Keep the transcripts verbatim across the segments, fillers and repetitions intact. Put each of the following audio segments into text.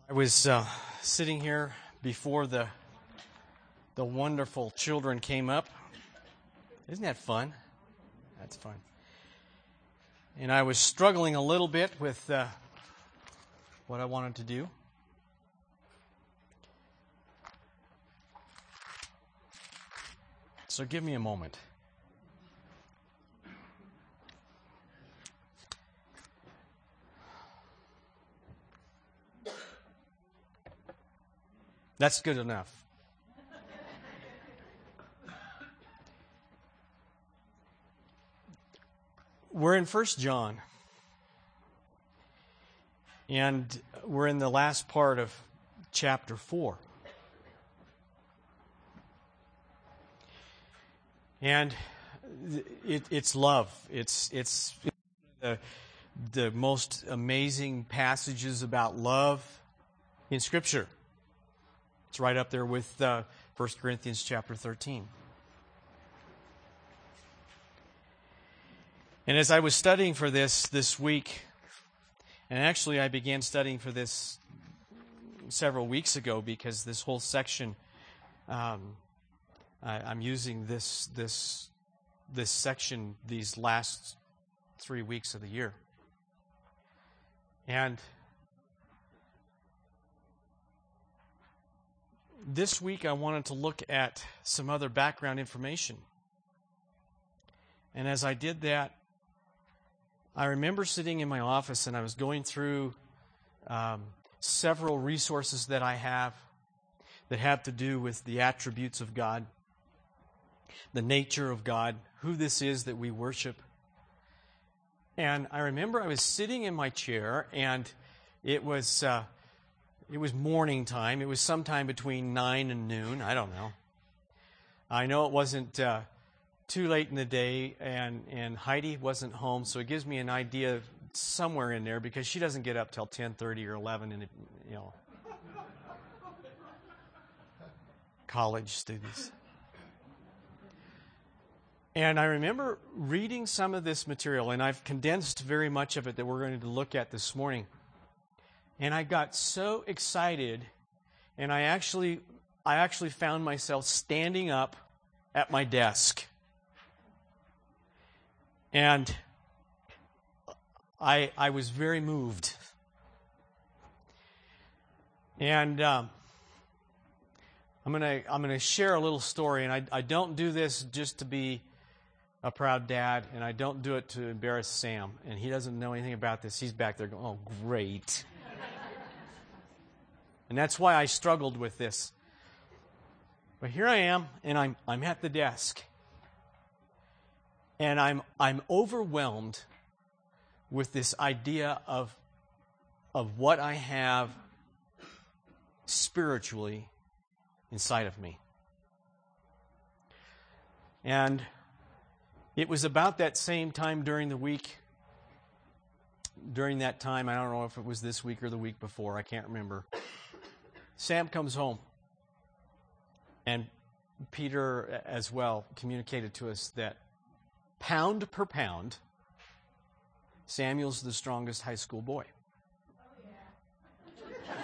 I was uh, sitting here before the the wonderful children came up. Isn't that fun? That's fun. And I was struggling a little bit with uh, what I wanted to do. So give me a moment. That's good enough. We're in First John, and we're in the last part of chapter four. And it, it's love. It's it's the, the most amazing passages about love in Scripture. It's right up there with uh, First Corinthians chapter thirteen. And as I was studying for this this week, and actually I began studying for this several weeks ago because this whole section, um, I, I'm using this this this section these last three weeks of the year, and this week I wanted to look at some other background information. And as I did that, I remember sitting in my office and I was going through um, several resources that I have that have to do with the attributes of God, the nature of God, who this is that we worship. And I remember I was sitting in my chair and it was uh, it was morning time. It was sometime between nine and noon. I don't know. I know it wasn't Uh, too late in the day, and, and Heidi wasn't home, so it gives me an idea somewhere in there because she doesn't get up till ten thirty or eleven, and you know, college students. And I remember reading some of this material, and I've condensed very much of it that we're going to look at this morning. And I got so excited, and I actually, I actually found myself standing up at my desk. And I I was very moved. And um, I'm gonna I'm gonna share a little story, and I I don't do this just to be a proud dad, and I don't do it to embarrass Sam, and he doesn't know anything about this. He's back there going, "Oh, great." And that's why I struggled with this. But here I am, and I'm I'm at the desk. And I'm I'm overwhelmed with this idea of of what I have spiritually inside of me. And it was about that same time during the week. During that time, I don't know if it was this week or the week before, I can't remember. Sam comes home. And Peter as well communicated to us that pound per pound, Samuel's the strongest high school boy. Oh, yeah.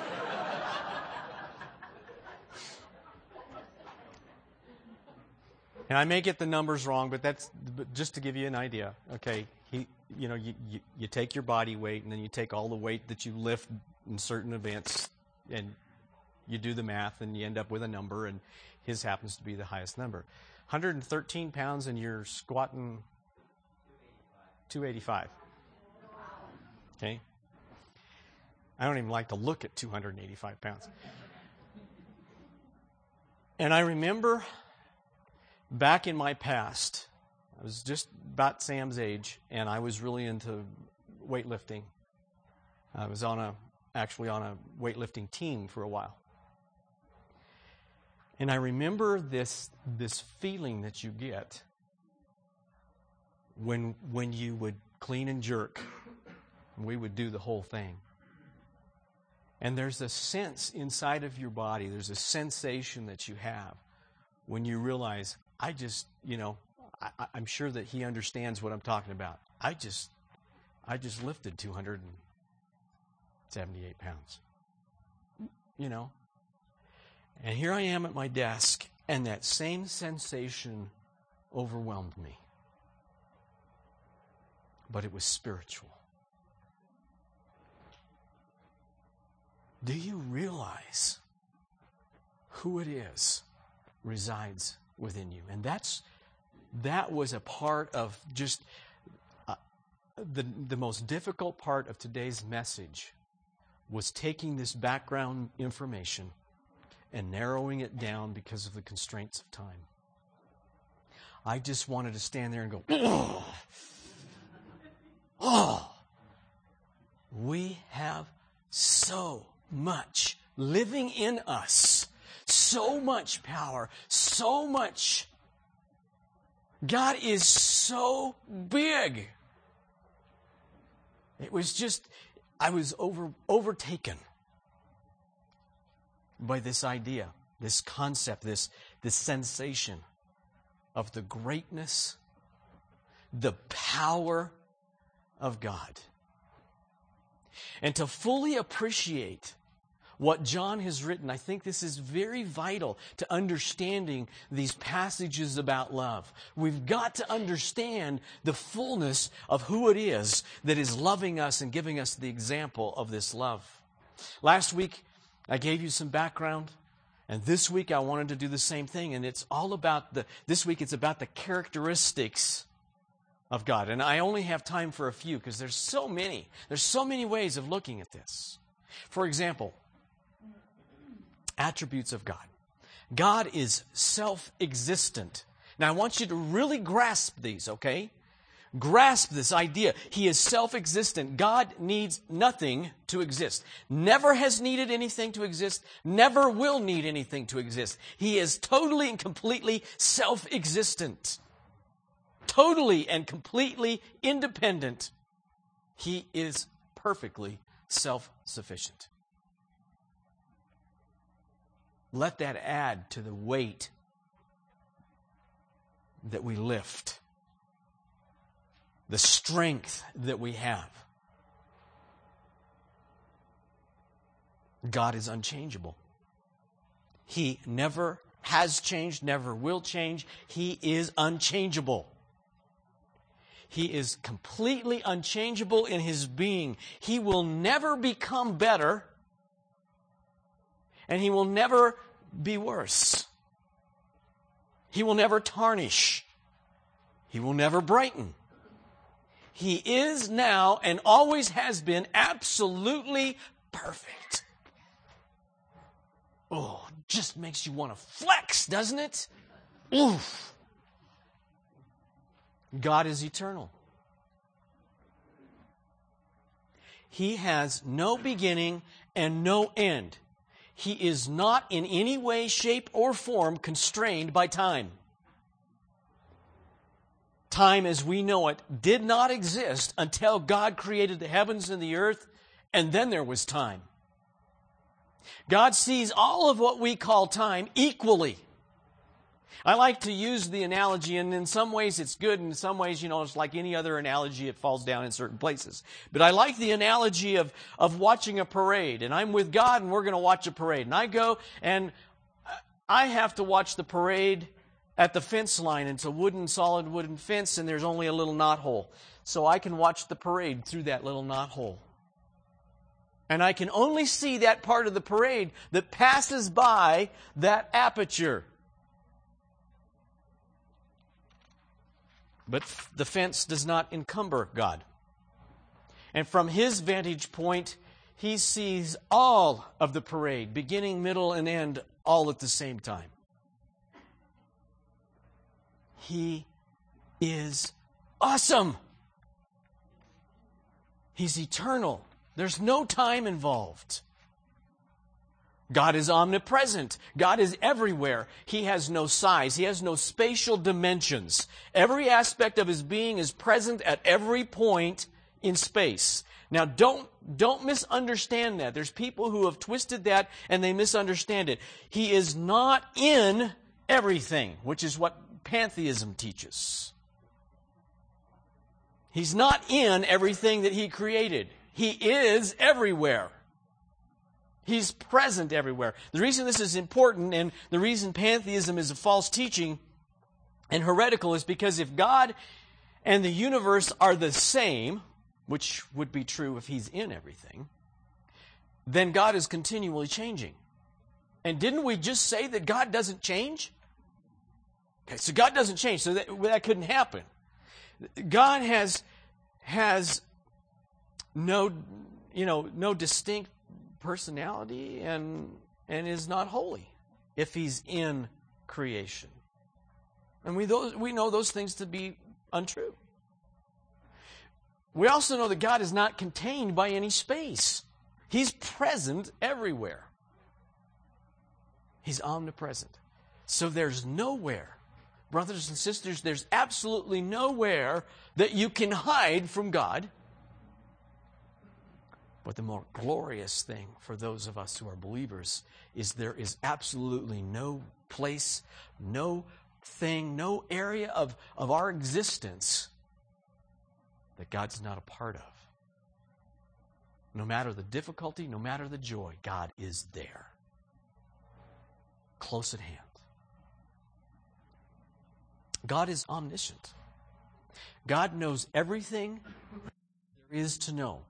And I may get the numbers wrong, but that's but just to give you an idea. Okay, he, you know, you, you, you take your body weight, and then you take all the weight that you lift in certain events, and you do the math, and you end up with a number, and his happens to be the highest number. one hundred thirteen pounds, and you're squatting two eighty-five. Okay? I don't even like to look at two hundred eighty-five pounds. And I remember back in my past, I was just about Sam's age, and I was really into weightlifting. I was on a actually on a weightlifting team for a while. And I remember this this feeling that you get when when you would clean and jerk, and we would do the whole thing. And there's a sense inside of your body, there's a sensation that you have when you realize, I just, you know, I, I'm sure that he understands what I'm talking about. I just, I just lifted two hundred seventy-eight pounds. you know. And here I am at my desk, and that same sensation overwhelmed me. But it was spiritual. Do you realize who it is resides within you? And that's that was a part of just uh, the the most difficult part of today's message was taking this background information and narrowing it down because of the constraints of time. I just wanted to stand there and go, oh, oh, we have so much living in us, so much power, so much. God is so big. It was just, I was over overtaken by this idea, this concept, this, this sensation of the greatness, the power of God. And to fully appreciate what John has written, I think this is very vital to understanding these passages about love. We've got to understand the fullness of who it is that is loving us and giving us the example of this love. Last week, I gave you some background, and this week I wanted to do the same thing, and it's all about the, this week it's about the characteristics of God. And I only have time for a few because there's so many. There's so many ways of looking at this. For example, attributes of God. God is self-existent. Now I want you to really grasp these, okay? Grasp this idea. He is self-existent. God needs nothing to exist. Never has needed anything to exist. Never will need anything to exist. He is totally and completely self-existent. Totally and completely independent. He is perfectly self-sufficient. Let that add to the weight that we lift, the strength that we have. God is unchangeable. He never has changed, never will change. He is unchangeable. He is completely unchangeable in His being. He will never become better, and He will never be worse. He will never tarnish. He will never brighten. He is now and always has been absolutely perfect. Oh, just makes you want to flex, doesn't it? Oof. God is eternal. He has no beginning and no end. He is not in any way, shape, or form constrained by time. Time as we know it did not exist until God created the heavens and the earth, and then there was time. God sees all of what we call time equally. I like to use the analogy, and in some ways it's good, and in some ways, you know, it's like any other analogy, it falls down in certain places. But I like the analogy of, of watching a parade, and I'm with God, and we're going to watch a parade. And I go, and I have to watch the parade at the fence line. It's a wooden, solid wooden fence, and there's only a little knothole. So I can watch the parade through that little knothole. And I can only see that part of the parade that passes by that aperture. But the fence does not encumber God. And from His vantage point, He sees all of the parade, beginning, middle, and end, all at the same time. He is awesome. He's eternal. There's no time involved. God is omnipresent. God is everywhere. He has no size. He has no spatial dimensions. Every aspect of His being is present at every point in space. Now, don't, don't misunderstand that. There's people who have twisted that and they misunderstand it. He is not in everything, which is what pantheism teaches. He's not in everything that He created. He is everywhere. He's present everywhere. The reason this is important and the reason pantheism is a false teaching and heretical is because if God and the universe are the same, which would be true if He's in everything, then God is continually changing. And didn't we just say that God doesn't change? Okay, so God doesn't change, so that, that couldn't happen. God has has no, you know, no distinct personality and and is not holy if He's in creation. And we those we know those things to be untrue. We also know that God is not contained by any space. He's present everywhere. He's omnipresent. So there's nowhere, brothers and sisters, there's absolutely nowhere that you can hide from God. But the more glorious thing for those of us who are believers is there is absolutely no place, no thing, no area of, of our existence that God's not a part of. No matter the difficulty, no matter the joy, God is there. Close at hand. God is omniscient. God knows everything there is to know.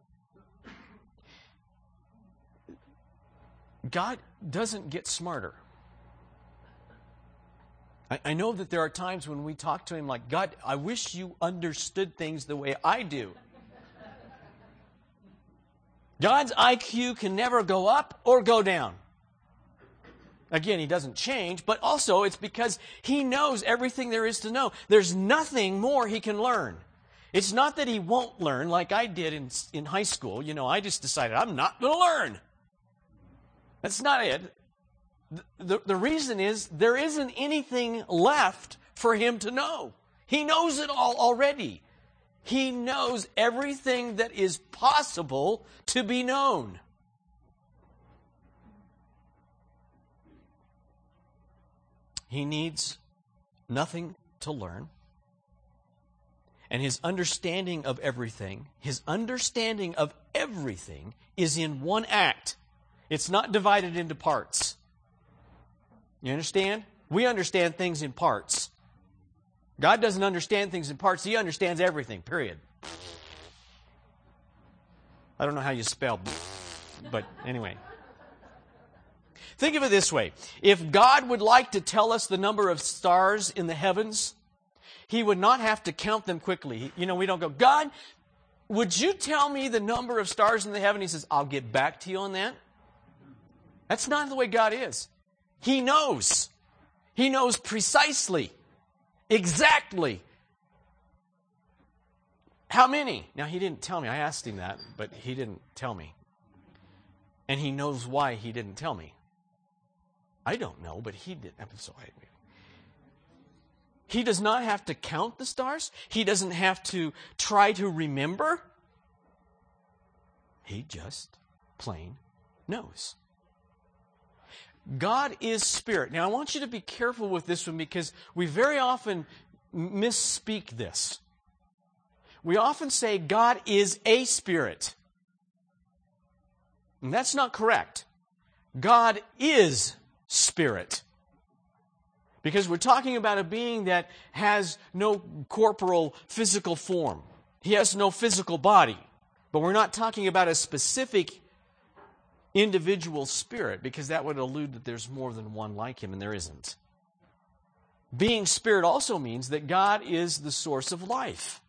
God doesn't get smarter. I, I know that there are times when we talk to Him like, God, I wish you understood things the way I do. God's I Q can never go up or go down. Again, He doesn't change, but also it's because He knows everything there is to know. There's nothing more He can learn. It's not that He won't learn like I did in, in high school. You know, I just decided I'm not going to learn. That's not it. The, the, the reason is there isn't anything left for Him to know. He knows it all already. He knows everything that is possible to be known. He needs nothing to learn. And His understanding of everything, His understanding of everything is in one act. It's not divided into parts. You understand? We understand things in parts. God doesn't understand things in parts. He understands everything, period. I don't know how you spell, but anyway. Think of it this way. If God would like to tell us the number of stars in the heavens, He would not have to count them quickly. You know, we don't go, God, would you tell me the number of stars in the heaven? He says, I'll get back to you on that. That's not the way God is. He knows. He knows precisely, exactly how many. Now, He didn't tell me. I asked Him that, but He didn't tell me. And He knows why He didn't tell me. I don't know, but He did. So I, He does not have to count the stars. He doesn't have to try to remember. He just plain knows. God is spirit. Now, I want you to be careful with this one because we very often misspeak this. We often say God is a spirit. And that's not correct. God is spirit. Because we're talking about a being that has no corporal physical form. He has no physical body. But we're not talking about a specific individual spirit, because that would allude that there's more than one like Him, and there isn't. Being spirit also means that God is the source of life.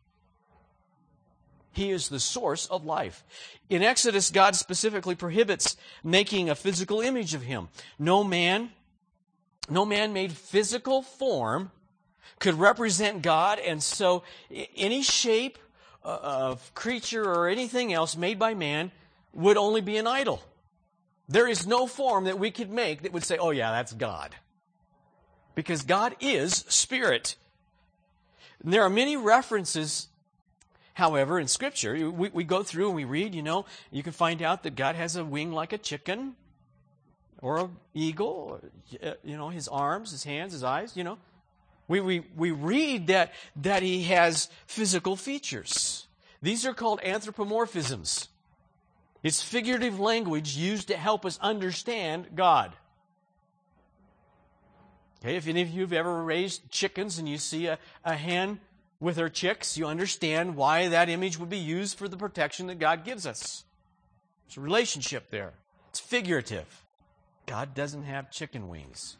He is the source of life. In Exodus, God specifically prohibits making a physical image of Him. No man, no man-made physical form could represent God, and so any shape of creature or anything else made by man would only be an idol. There is no form that we could make that would say, oh yeah, that's God. Because God is spirit. And there are many references, however, in Scripture. We, we go through and we read, you know, you can find out that God has a wing like a chicken or an eagle, or, you know, His arms, His hands, His eyes, you know. We, we, we read that, that He has physical features. These are called anthropomorphisms. It's figurative language used to help us understand God. Okay, if any of you have ever raised chickens and you see a, a hen with her chicks, you understand why that image would be used for the protection that God gives us. There's a relationship there. It's figurative. God doesn't have chicken wings.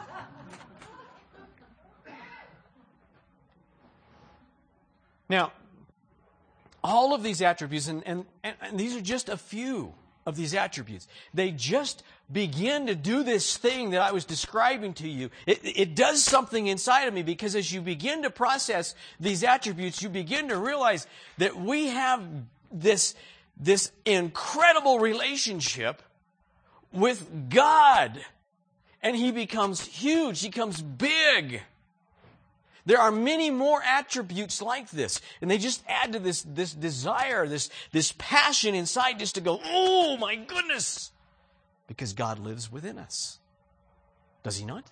Now, all of these attributes, and, and, and these are just a few of these attributes, they just begin to do this thing that I was describing to you. It, it does something inside of me, because as you begin to process these attributes, you begin to realize that we have this, this incredible relationship with God. And He becomes huge. He becomes big. There are many more attributes like this. And they just add to this, this desire, this, this passion inside just to go, oh my goodness! Because God lives within us. Does He not?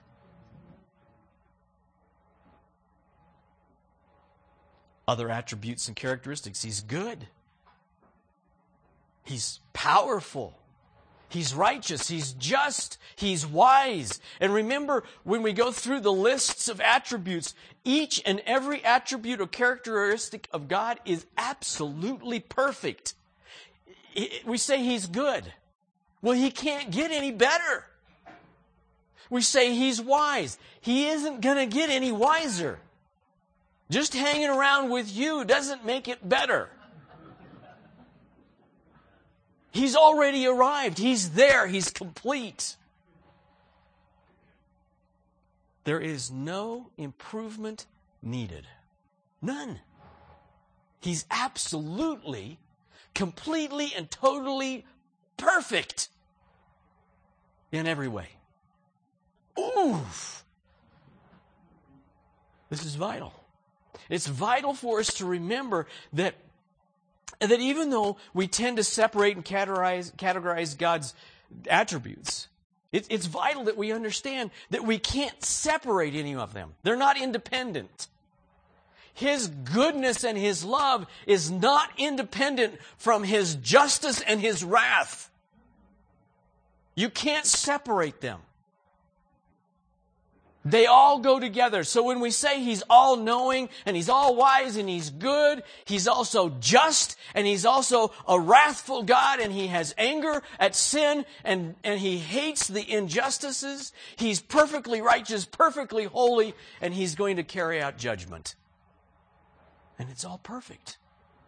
Other attributes and characteristics. He's good. He's powerful. He's righteous. He's just. He's wise. And remember, when we go through the lists of attributes, each and every attribute or characteristic of God is absolutely perfect. We say He's good. Well, He can't get any better. We say He's wise. He isn't going to get any wiser. Just hanging around with you doesn't make it better. He's already arrived. He's there. He's complete. There is no improvement needed. None. He's absolutely, completely, and totally perfect in every way. Oof! This is vital. It's vital for us to remember that And that even though we tend to separate and categorize, categorize God's attributes, it, it's vital that we understand that we can't separate any of them. They're not independent. His goodness and His love is not independent from His justice and His wrath. You can't separate them. They all go together. So when we say He's all-knowing and He's all-wise and He's good, He's also just and He's also a wrathful God, and He has anger at sin and, and He hates the injustices. He's perfectly righteous, perfectly holy, and He's going to carry out judgment. And it's all perfect.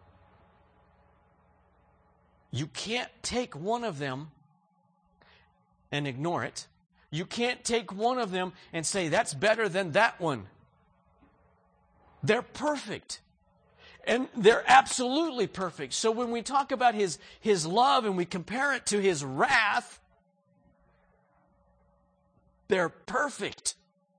You can't take one of them and ignore it. You can't take one of them and say, that's better than that one. They're perfect. And they're absolutely perfect. So when we talk about His, His love and we compare it to His wrath, they're perfect.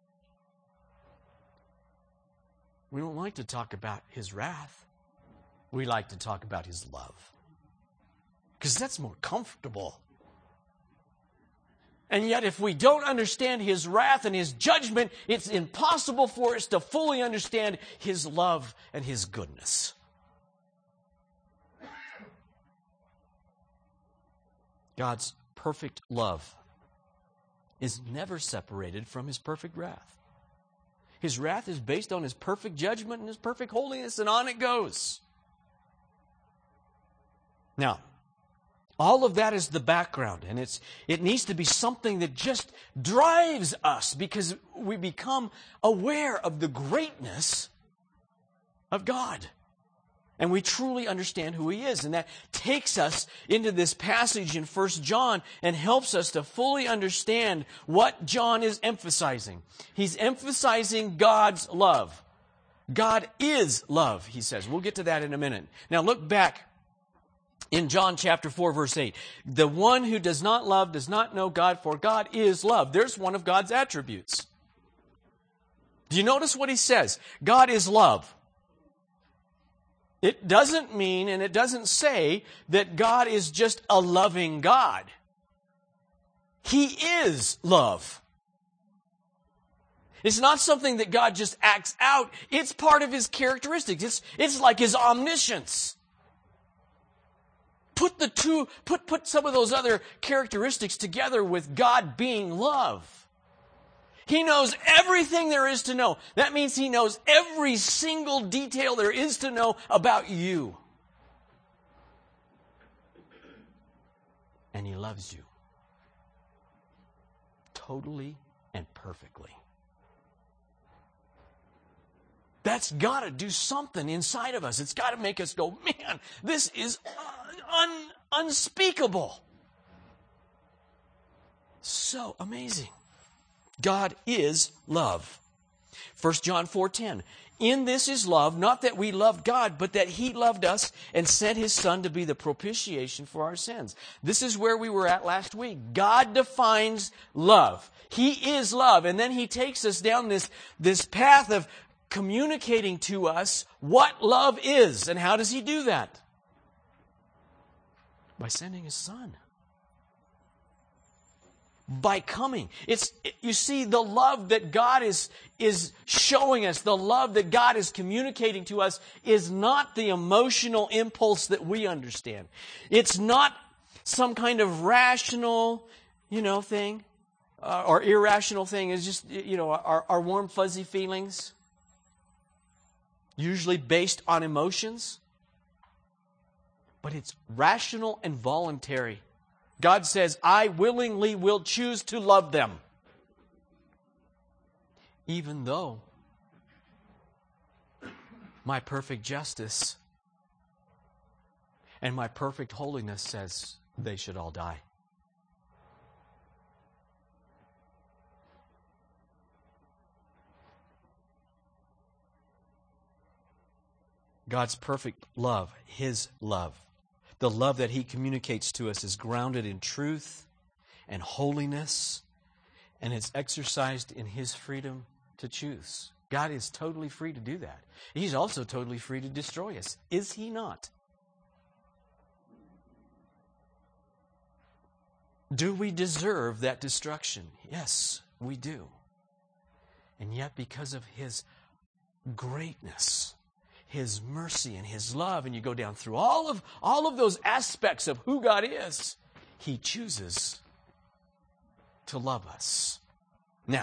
We don't like to talk about His wrath. We like to talk about His love. Because that's more comfortable. And yet, if we don't understand His wrath and His judgment, it's impossible for us to fully understand His love and His goodness. God's perfect love is never separated from His perfect wrath. His wrath is based on His perfect judgment and His perfect holiness, and on it goes. Now, all of that is the background, and it's it needs to be something that just drives us, because we become aware of the greatness of God. And we truly understand who He is. And that takes us into this passage in First John and helps us to fully understand what John is emphasizing. He's emphasizing God's love. God is love, he says. We'll get to that in a minute. Now look back in John chapter four, verse eight. The one who does not love does not know God, for God is love. There's one of God's attributes. Do you notice what he says? God is love. It doesn't mean, and it doesn't say, that God is just a loving God. He is love. It's not something that God just acts out. It's part of His characteristics. It's, it's like His omniscience. Put the two, put, put some of those other characteristics together with God being love. He knows everything there is to know. That means He knows every single detail there is to know about you. And He loves you. Totally and perfectly. That's got to do something inside of us. It's got to make us go, man, this is un- unspeakable. So amazing. God is love. First John four ten. In this is love, not that we loved God, but that He loved us and sent His Son to be the propitiation for our sins. This is where we were at last week. God defines love. He is love. And then He takes us down this, this path of communicating to us what love is. And how does He do that? By sending His Son. By coming. It's, you see, the love that God is, is showing us, the love that God is communicating to us is not the emotional impulse that we understand. It's not some kind of rational, you know, thing, uh, or irrational thing. It's just, you know, our, our warm, fuzzy feelings, usually based on emotions. But it's rational and voluntary. God says, I willingly will choose to love them. Even though my perfect justice and my perfect holiness says they should all die. God's perfect love, His love, the love that He communicates to us is grounded in truth and holiness, and it's exercised in His freedom to choose. God is totally free to do that. He's also totally free to destroy us. Is He not? Do we deserve that destruction? Yes, we do. And yet, because of His greatness, His mercy and His love, and you go down through all of, all of those aspects of who God is, He chooses to love us. Now,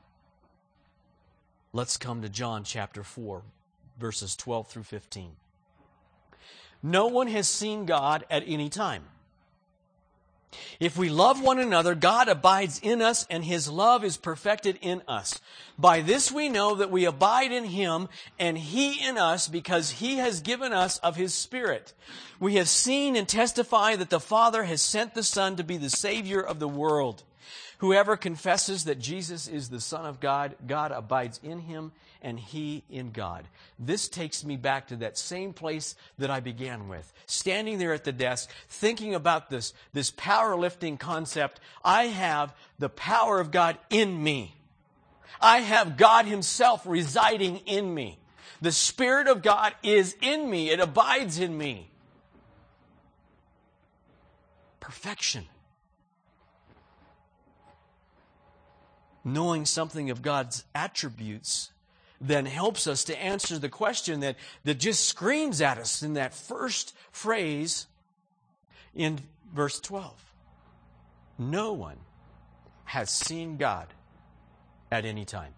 let's come to John chapter four, verses twelve through fifteen. No one has seen God at any time. If we love one another, God abides in us, and His love is perfected in us. By this we know that we abide in Him, and He in us, because He has given us of His Spirit. We have seen and testify that the Father has sent the Son to be the Savior of the world. Whoever confesses that Jesus is the Son of God, God abides in Him, and He in God. This takes me back to that same place that I began with. Standing there at the desk, thinking about this, this powerlifting concept. I have the power of God in me. I have God Himself residing in me. The Spirit of God is in me. It abides in me. Perfection. Knowing something of God's attributes then helps us to answer the question that, that just screams at us in that first phrase in verse twelve. No one has seen God at any time.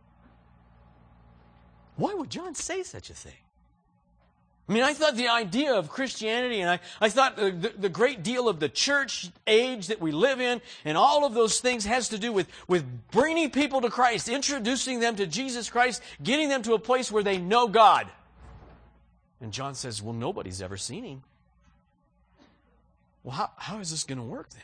Why would John say such a thing? I mean, I thought the idea of Christianity, and I, I thought the, the, the great deal of the church age that we live in, and all of those things has to do with, with bringing people to Christ, introducing them to Jesus Christ, getting them to a place where they know God. And John says, well, nobody's ever seen Him. Well, how, how is this going to work then?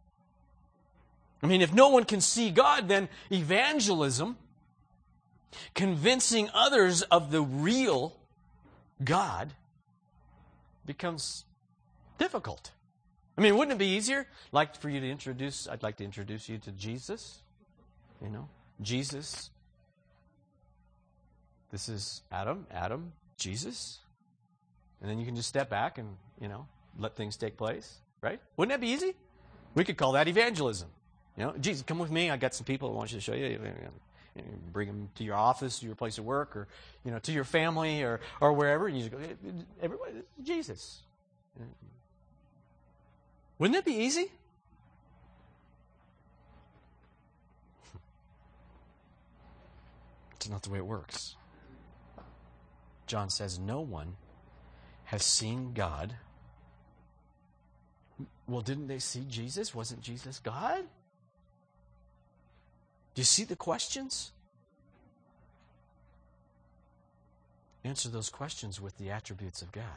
I mean, if no one can see God, then evangelism, convincing others of the real God, becomes difficult. I mean, wouldn't it be easier? Like for you to introduce, I'd like to introduce you to Jesus. You know, Jesus. This is Adam, Adam, Jesus. And then you can just step back and, you know, let things take place, right? Wouldn't that be easy? We could call that evangelism. You know, Jesus, come with me. I got some people I want you to show you. Bring them to your office, to your place of work, or you know, to your family, or or wherever. And you just go, everybody, Jesus. Wouldn't it be easy? It's not the way it works. John says, no one has seen God. Well, didn't they see Jesus? Wasn't Jesus God? Do you see the questions? Answer those questions with the attributes of God.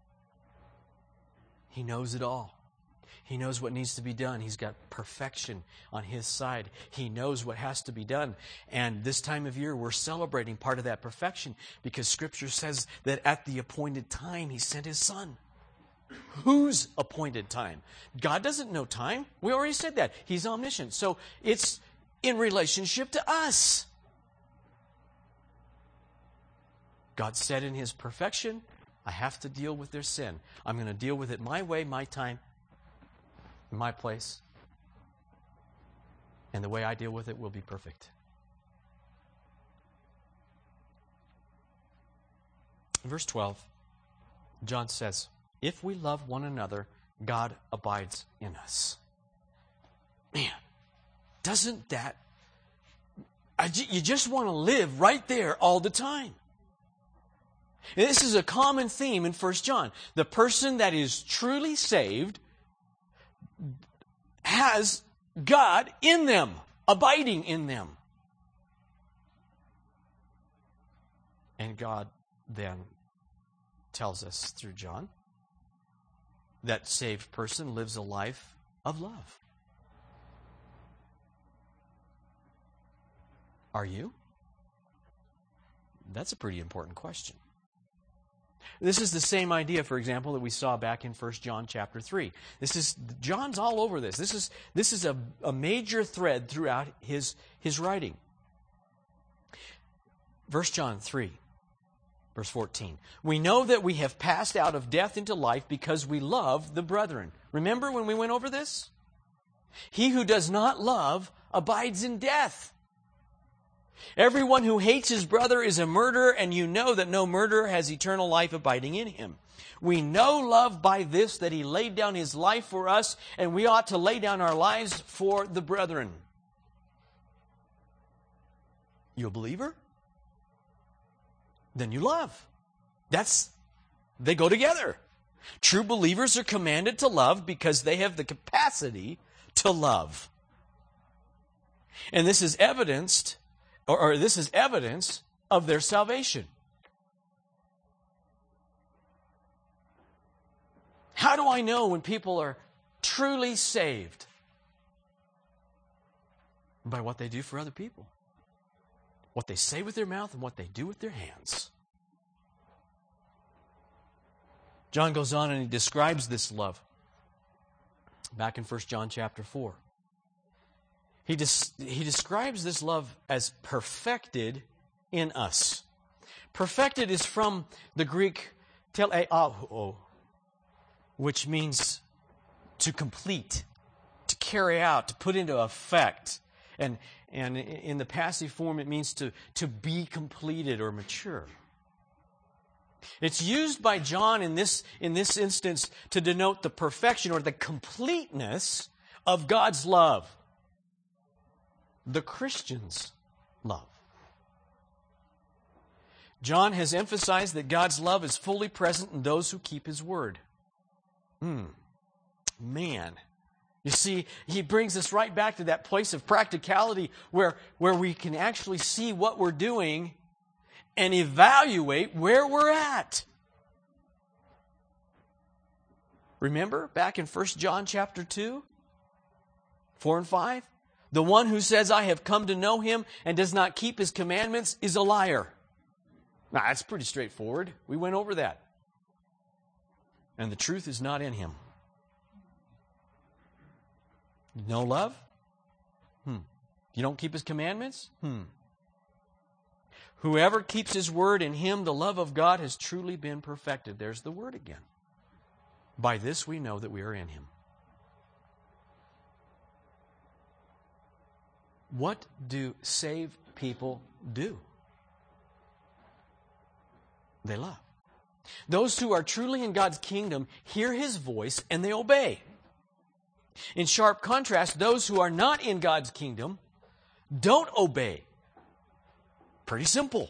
He knows it all. He knows what needs to be done. He's got perfection on His side. He knows what has to be done. And this time of year, we're celebrating part of that perfection because Scripture says that at the appointed time, He sent His Son. Whose appointed time? God doesn't know time. We already said that. He's omniscient. So it's in relationship to us. God said in His perfection, I have to deal with their sin. I'm going to deal with it my way, my time, my place. And the way I deal with it will be perfect. Verse twelve, John says, if we love one another, God abides in us. Man, doesn't that... I, you just want to live right there all the time. And this is a common theme in First John. The person that is truly saved has God in them, abiding in them. And God then tells us through John that saved person lives a life of love. Are you? That's a pretty important question. This is the same idea, for example, that we saw back in First John chapter three. This is John's all over this. This is this is a, a major thread throughout his, his writing. First John three, verse fourteen. We know that we have passed out of death into life because we love the brethren. Remember when we went over this? He who does not love abides in death. Everyone who hates his brother is a murderer, and you know that no murderer has eternal life abiding in him. We know love by this, that He laid down His life for us, and we ought to lay down our lives for the brethren. You a believer? Then you love. That's, they go together. True believers are commanded to love because they have the capacity to love. And this is evidenced Or, or this is evidence of their salvation. How do I know when people are truly saved? By what they do for other people. What they say with their mouth and what they do with their hands. John goes on and he describes this love. Back in First John chapter four. He, des- he describes this love as perfected in us. Perfected is from the Greek teleao, which means to complete, to carry out, to put into effect. And, and in the passive form, it means to, to be completed or mature. It's used by John in this, in this instance to denote the perfection or the completeness of God's love. The Christian's love. John has emphasized that God's love is fully present in those who keep His word. Hmm. Man. You see, he brings us right back to that place of practicality where, where we can actually see what we're doing and evaluate where we're at. Remember back in First John chapter two, four and five? The one who says, I have come to know Him and does not keep His commandments is a liar. Now, that's pretty straightforward. We went over that. And the truth is not in him. No love? Hmm. You don't keep His commandments? Hmm. Whoever keeps His word, in him the love of God has truly been perfected. There's the word again. By this we know that we are in Him. What do saved people do? They love. Those who are truly in God's kingdom hear His voice and they obey. In sharp contrast, those who are not in God's kingdom don't obey. Pretty simple.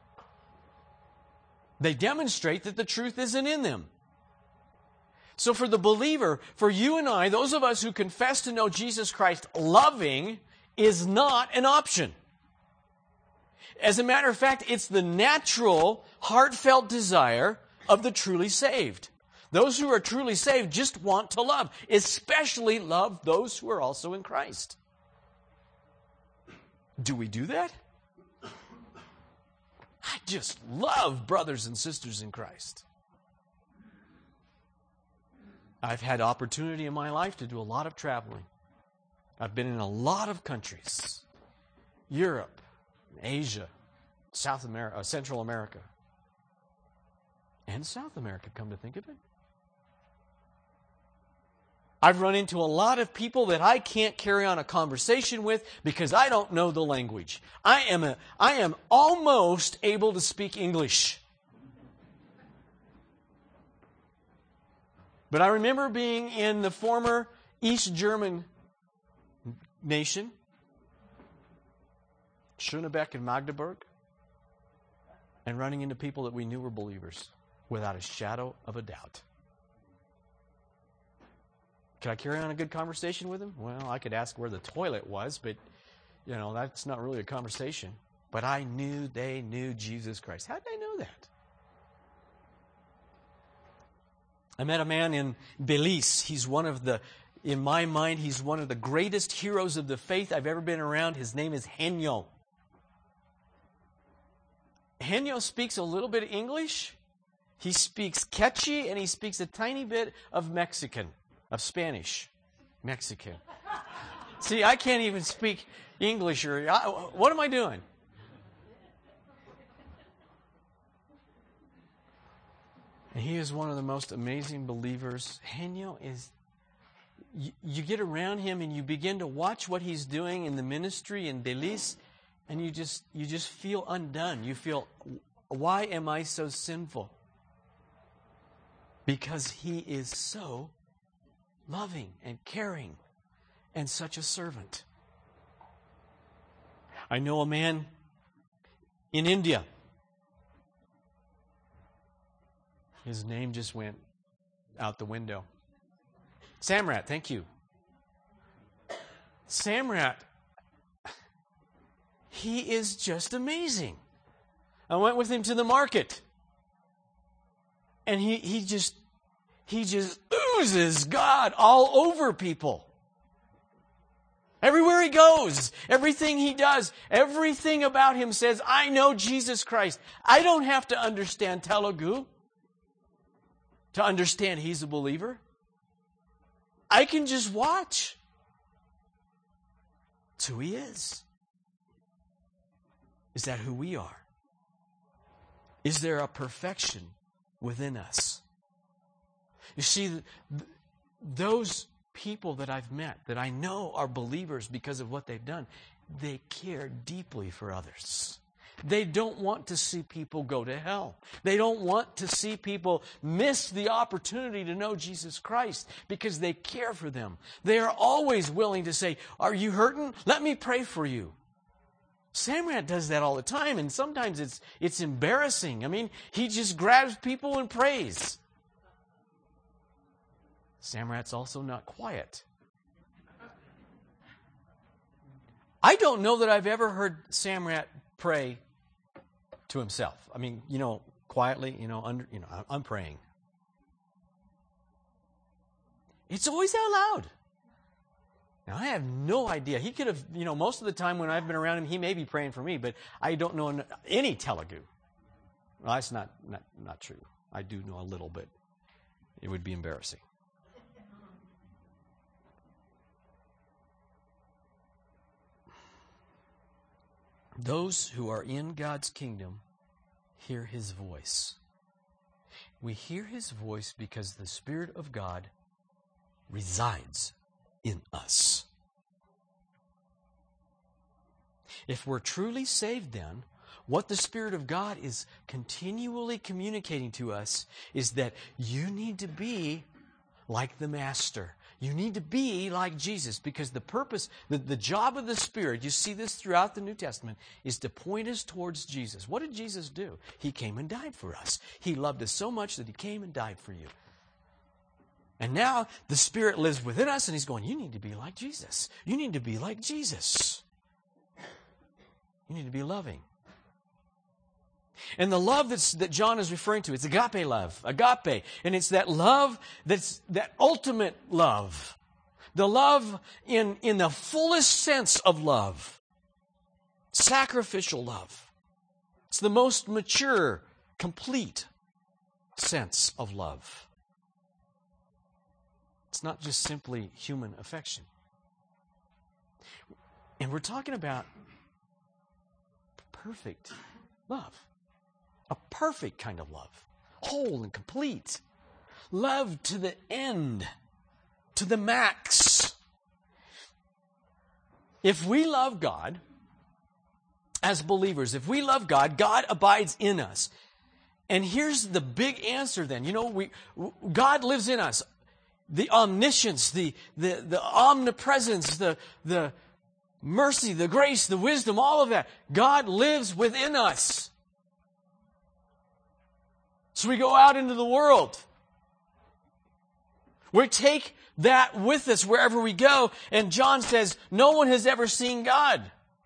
They demonstrate that the truth isn't in them. So for the believer, for you and I, those of us who confess to know Jesus Christ, loving is not an option. As a matter of fact, it's the natural, heartfelt desire of the truly saved. Those who are truly saved just want to love, especially love those who are also in Christ. Do we do that? I just love brothers and sisters in Christ. I've had opportunity in my life to do a lot of traveling. I've been in a lot of countries. Europe, Asia, South America, uh, Central America, and South America, come to think of it. I've run into a lot of people that I can't carry on a conversation with because I don't know the language. I am a, I am almost able to speak English. But I remember being in the former East German nation, Schönebeck and Magdeburg, and running into people that we knew were believers without a shadow of a doubt. Could I carry on a good conversation with them? Well, I could ask where the toilet was, but, you know, that's not really a conversation. But I knew they knew Jesus Christ. How did I know that? I met a man in Belize. He's one of the, in my mind, he's one of the greatest heroes of the faith I've ever been around. His name is Henyo. Henyo speaks a little bit of English. He speaks Quechua, and he speaks a tiny bit of Mexican, of Spanish. Mexican. See, I can't even speak English. Or I, what am I doing? And he is one of the most amazing believers. Henyo is, you, you get around him and you begin to watch what he's doing in the ministry in Belize, and you just you just feel undone. You feel, why am I so sinful? Because he is so loving and caring and such a servant. I know a man in India. His name just went out the window. Samrat, thank you. Samrat, he is just amazing. I went with him to the market. And he, he just he just oozes God all over people. Everywhere he goes, everything he does, everything about him says, I know Jesus Christ. I don't have to understand Telugu to understand he's a believer. I can just watch. It's who he is. Is that who we are? Is there a perfection within us? You see, th- those people that I've met, that I know are believers because of what they've done, they care deeply for others. They don't want to see people go to hell. They don't want to see people miss the opportunity to know Jesus Christ because they care for them. They are always willing to say, are you hurting? Let me pray for you. Samrat does that all the time, and sometimes it's it's embarrassing. I mean, he just grabs people and prays. Samrat's also not quiet. I don't know that I've ever heard Samrat pray to himself. I mean, you know, quietly, you know, under, you know, I'm praying. It's always out loud. Now, I have no idea. He could have, you know, most of the time when I've been around him, he may be praying for me, but I don't know any Telugu. Well, that's not, not, not true. I do know a little bit. It would be embarrassing. Those who are in God's kingdom hear his voice. We hear his voice because the Spirit of God resides in us. If we're truly saved, then, what the Spirit of God is continually communicating to us is that you need to be like the Master. You need to be like Jesus, because the purpose, the, the job of the Spirit, you see this throughout the New Testament, is to point us towards Jesus. What did Jesus do? He came and died for us. He loved us so much that He came and died for you. And now the Spirit lives within us, and He's going, you need to be like Jesus. You need to be like Jesus. You need to be loving. And the love that's, that John is referring to, it's agape love, agape. And it's that love that's that ultimate love. The love in, in the fullest sense of love. Sacrificial love. It's the most mature, complete sense of love. It's not just simply human affection. And we're talking about perfect love. A perfect kind of love. Whole and complete. Love to the end. To the max. If we love God, as believers, if we love God, God abides in us. And here's the big answer then. You know, we God lives in us. The omniscience, the, the, the omnipresence, the, the mercy, the grace, the wisdom, all of that. God lives within us. So we go out into the world. We take that with us wherever we go. And John says, no one has ever seen God.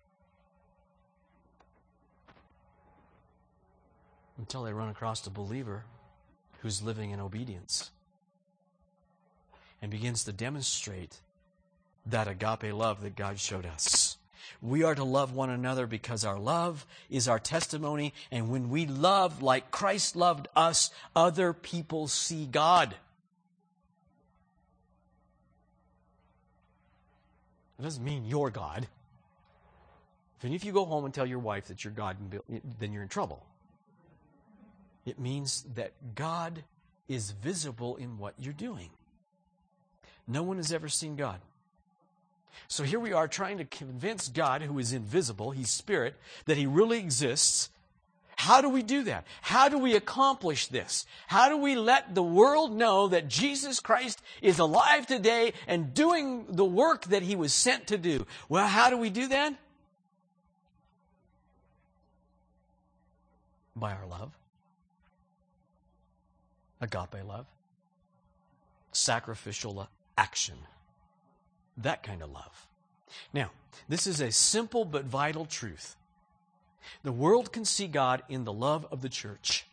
Until they run across a believer who's living in obedience. And begins to demonstrate that agape love that God showed us. We are to love one another because our love is our testimony. And when we love like Christ loved us, other people see God. It doesn't mean you're God. And if you go home and tell your wife that you're God, then you're in trouble. It means that God is visible in what you're doing. No one has ever seen God. So here we are trying to convince God, who is invisible, He's Spirit, that He really exists. How do we do that? How do we accomplish this? How do we let the world know that Jesus Christ is alive today and doing the work that He was sent to do? Well, how do we do that? By our love. Agape love. Sacrificial action. That kind of love. Now, this is a simple but vital truth. The world can see God in the love of the church.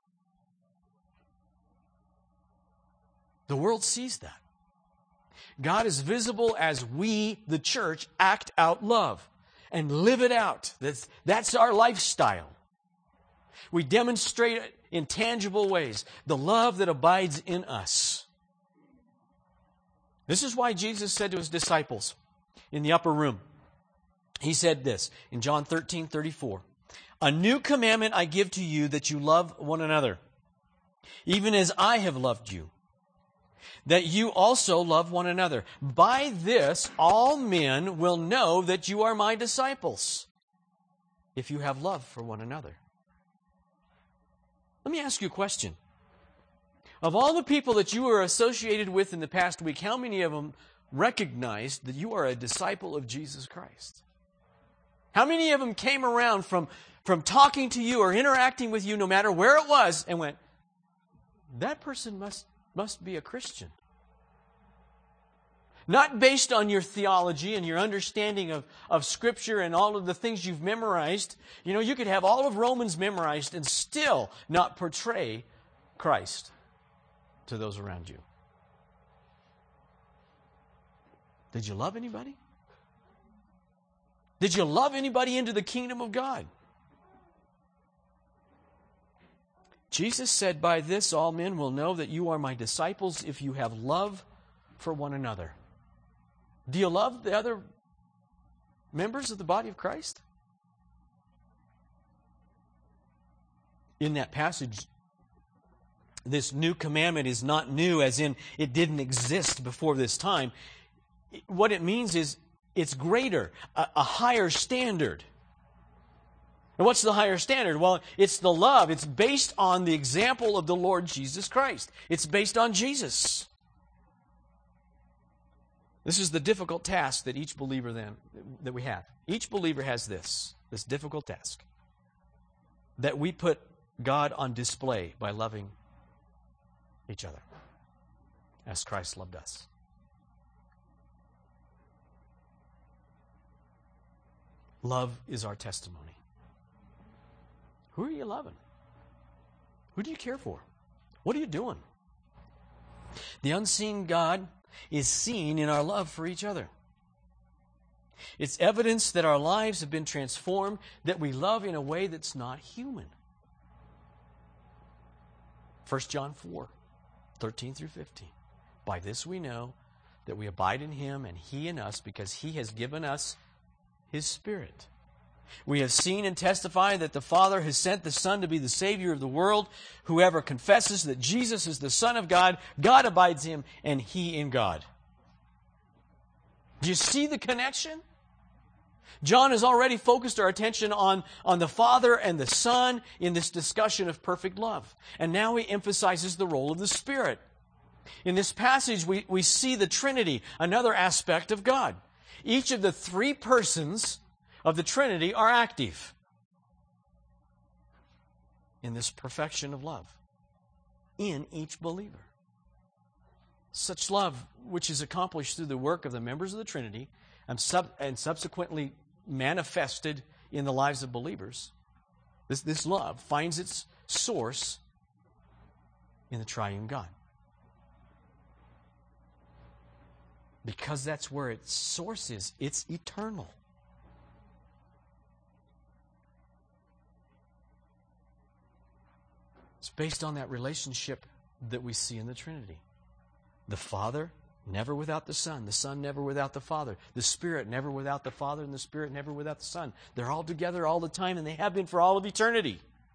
The world sees that. God is visible as we, the church, act out love and live it out. That's, that's our lifestyle. We demonstrate it in tangible ways. The love that abides in us. This is why Jesus said to His disciples in the upper room, He said this in John thirteen thirty-four, "A new commandment I give to you, that you love one another, even as I have loved you, that you also love one another. By this all men will know that you are my disciples, if you have love for one another." Let me ask you a question. Of all the people that you were associated with in the past week, how many of them recognized that you are a disciple of Jesus Christ? How many of them came around from, from talking to you or interacting with you, no matter where it was, and went, that person must, must be a Christian? Not based on your theology and your understanding of, of Scripture and all of the things you've memorized. You know, you could have all of Romans memorized and still not portray Christ to those around you. Did you love anybody? Did you love anybody into the kingdom of God? Jesus said, "By this all men will know that you are my disciples, if you have love for one another." Do you love the other members of the body of Christ? In that passage, this new commandment is not new as in it didn't exist before this time. What it means is it's greater, a, a higher standard. And what's the higher standard? Well, it's the love. It's based on the example of the Lord Jesus Christ. It's based on Jesus. This is the difficult task that each believer then, that we have. Each believer has this, this difficult task. That we put God on display by loving each other as Christ loved us. Love is our testimony. Who are you loving? Who do you care for? What are you doing? The unseen God is seen in our love for each other. It's evidence that our lives have been transformed, that we love in a way that's not human. First John four, thirteen through fifteen. By this we know that we abide in Him and He in us, because He has given us His Spirit. We have seen and testified that the Father has sent the Son to be the Savior of the world. Whoever confesses that Jesus is the Son of God, God abides in Him, and He in God. Do you see the connection? John has already focused our attention on, on the Father and the Son in this discussion of perfect love. And now he emphasizes the role of the Spirit. In this passage, we, we see the Trinity, another aspect of God. Each of the three persons of the Trinity are active in this perfection of love in each believer. Such love, which is accomplished through the work of the members of the Trinity and, sub- and subsequently manifested in the lives of believers, this, this love finds its source in the triune God. Because that's where its source is. It's eternal. It's based on that relationship that we see in the Trinity. The Father, never without the Son. The Son, never without the Father. The Spirit, never without the Father. And the Spirit, never without the Son. They're all together all the time, and they have been for all of eternity.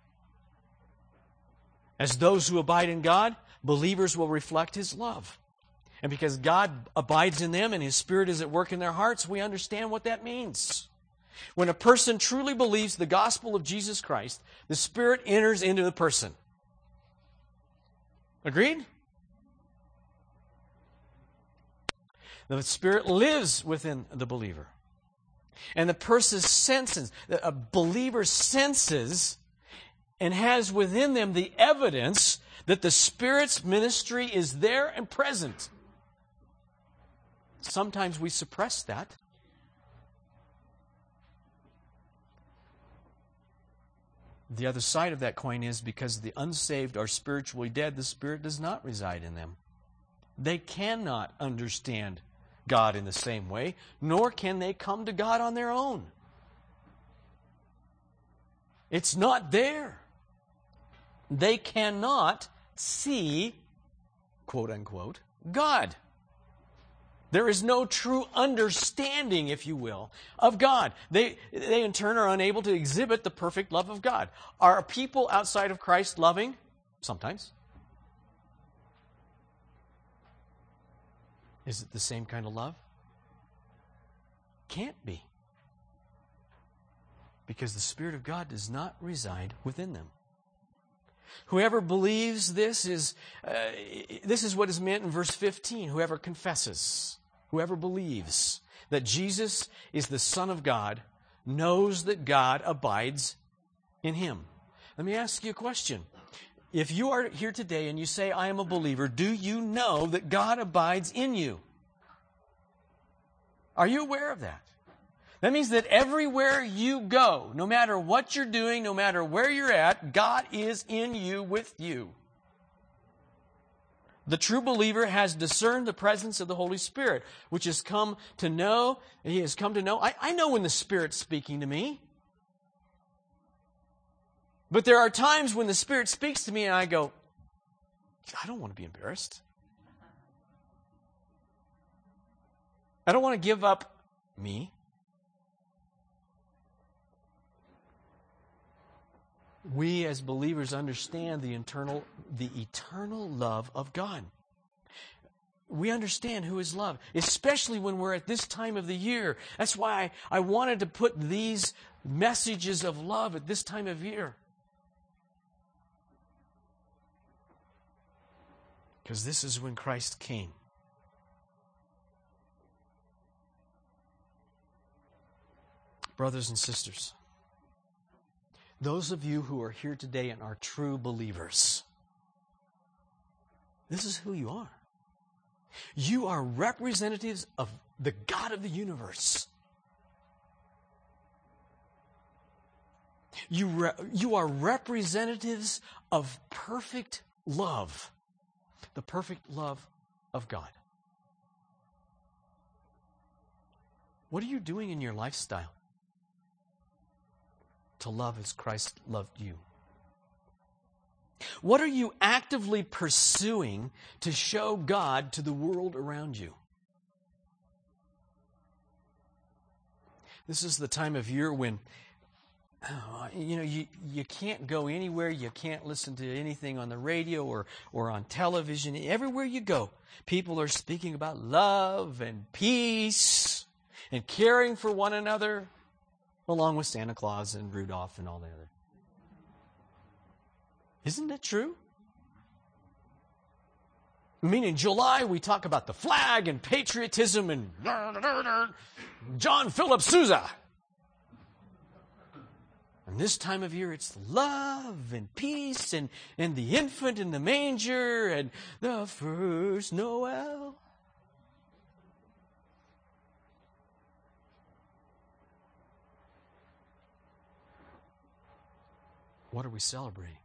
As those who abide in God, believers will reflect His love. And because God abides in them and His Spirit is at work in their hearts, we understand what that means. When a person truly believes the gospel of Jesus Christ, the Spirit enters into the person. Agreed? The Spirit lives within the believer. And the person senses, a believer senses and has within them the evidence that the Spirit's ministry is there and present. Sometimes we suppress that. The other side of that coin is because the unsaved are spiritually dead, the Spirit does not reside in them. They cannot understand God in the same way, nor can they come to God on their own. It's not there. They cannot see, quote unquote, God. There is no true understanding, if you will, of God. They, they in turn are unable to exhibit the perfect love of God. Are people outside of Christ loving? Sometimes. Is it the same kind of love? Can't be. Because the Spirit of God does not reside within them. Whoever believes this is, uh, this is what is meant in verse fifteen. Whoever confesses, whoever believes that Jesus is the Son of God, knows that God abides in him. Let me ask you a question. If you are here today and you say, I am a believer, do you know that God abides in you? Are you aware of that? That means that everywhere you go, no matter what you're doing, no matter where you're at, God is in you with you. The true believer has discerned the presence of the Holy Spirit, which has come to know, he has come to know, I, I know when the Spirit's speaking to me. But there are times when the Spirit speaks to me and I go, I don't want to be embarrassed. I don't want to give up me. We as believers understand the internal, the eternal love of God. We understand who is love, especially when we're at this time of the year. That's why I wanted to put these messages of love at this time of year. Because this is when Christ came. Brothers and sisters, those of you who are here today and are true believers, this is who you are. You are representatives of the God of the universe. You, re- you are representatives of perfect love, the perfect love of God. What are you doing in your lifestyle to love as Christ loved you? What are you actively pursuing to show God to the world around you? This is the time of year when oh, you know you, you can't go anywhere, you can't listen to anything on the radio or, or on television. Everywhere you go, people are speaking about love and peace and caring for one another, along with Santa Claus and Rudolph and all the other. Isn't that true? I mean, in July, we talk about the flag and patriotism and John Philip Sousa. And this time of year, it's love and peace and, and the infant in the manger and the first Noel. What are we celebrating?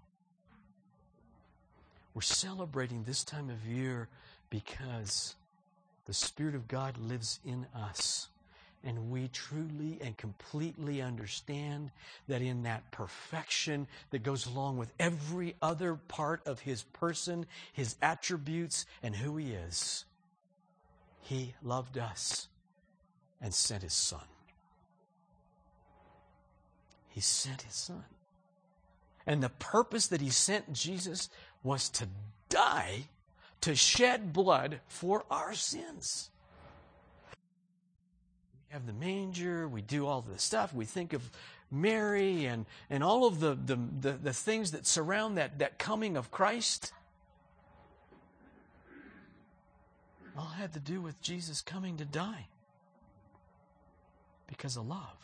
We're celebrating this time of year because the Spirit of God lives in us. And we truly and completely understand that in that perfection that goes along with every other part of His person, His attributes, and who He is, He loved us and sent His Son. He sent His Son. And the purpose that He sent Jesus was to die, to shed blood for our sins. We have the manger, we do all the stuff, we think of Mary and, and all of the, the, the, the things that surround that, that coming of Christ. All had to do with Jesus coming to die because of love.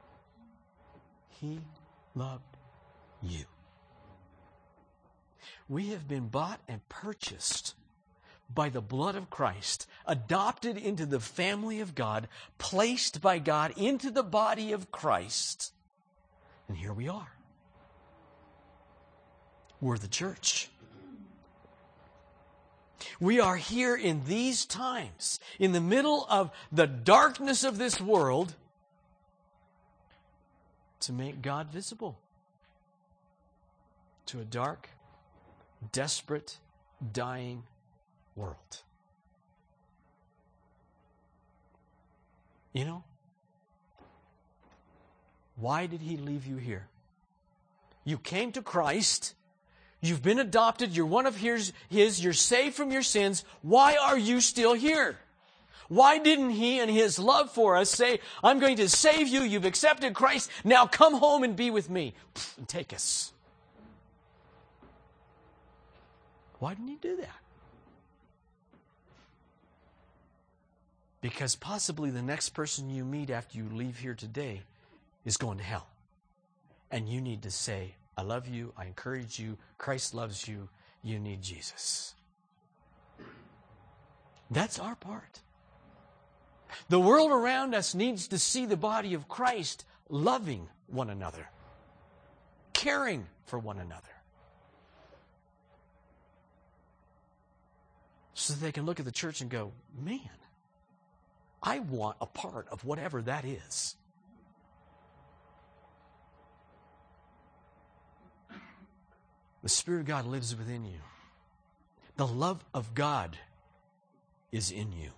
He loved you. We have been bought and purchased by the blood of Christ, adopted into the family of God, placed by God into the body of Christ. And here we are. We're the church. We are here in these times, in the middle of the darkness of this world, to make God visible to a dark, desperate, dying world. You know, why did He leave you here? You came to Christ. You've been adopted. You're one of His. His. You're saved from your sins. Why are you still here? Why didn't He, in His love for us, say, I'm going to save you. You've accepted Christ. Now come home and be with me. And take us. Why didn't He do that? Because possibly the next person you meet after you leave here today is going to hell. And you need to say, I love you, I encourage you, Christ loves you, you need Jesus. That's our part. The world around us needs to see the body of Christ loving one another, caring for one another, so that they can look at the church and go, man, I want a part of whatever that is. The Spirit of God lives within you. The love of God is in you.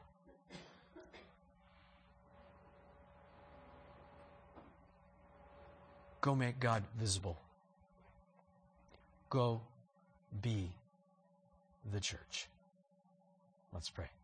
Go make God visible. Go be the church. Let's pray.